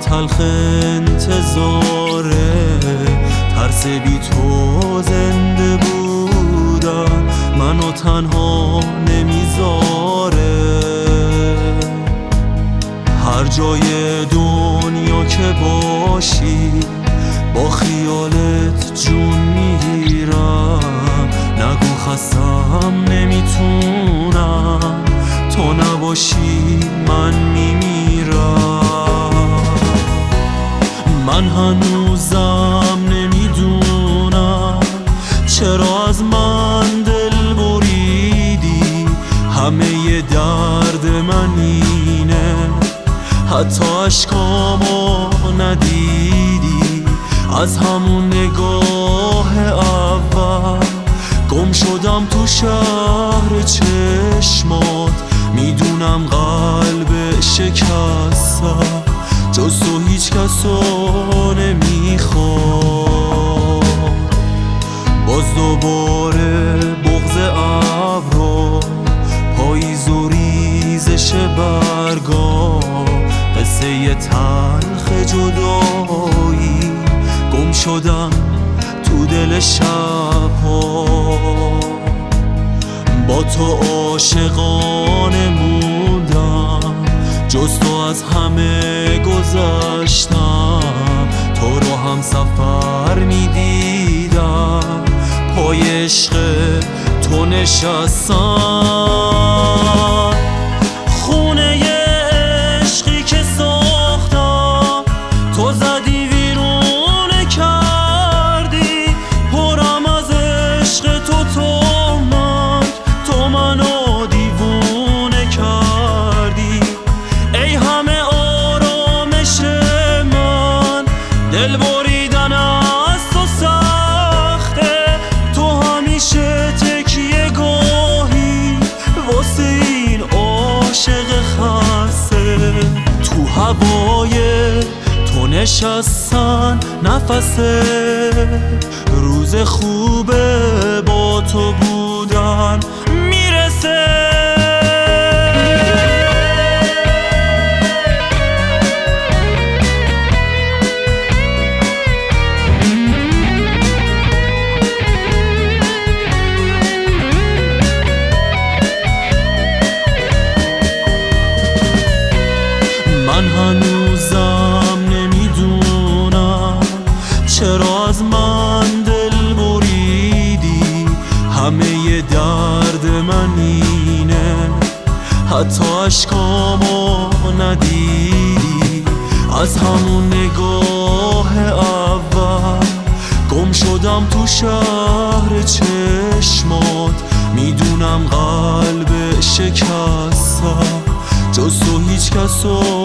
تلخ انتظاره، ترس بی تو زنده بودن منو تنها نمیذاره. هر جای دنیا که باشی با خیالت جون میگیرم. نگو خستم نمیتونم، تو نباشی من میمیرم. من هنوزم نمیدونم چرا از من دل بریدی. همه درد من اینه حتی عشقامو ندیدی. از همون نگاه اول گم شدم تو شهر چشمات. میدونم قلب شکستم جز تو هیچ کسو نمیخواد. باز دوباره بغض ابرو، پاییز و ریزش برگا، قصه تلخ جدایی. گم شدم تو دل شب‌ها، با تو عاشقانه موندم، جز تو از همه گذشتم. تو رو هم سفر میدیدم، پای عشق تو نشستم. خونه عشقی که ساختم تو زدی ویرون کردی. پرم از عشق تو تهمت، تو منو دیوونه کردی. ای همه آرامش من، دل بریدن از تو سخته. تو همیشه تکیه گاهی واسه این عاشق خسته. تو هوای تو نشستن نفسه، روز خوبه با تو بودن میرسه. من هنوزم نمیدونم چرا از من دل بریدی. همه درد من اینه حتی عشقامو ندیدی. از همون نگاه اول گم شدم تو شهر چشمات. میدونم قلب شکستم جز تو هیچ کسو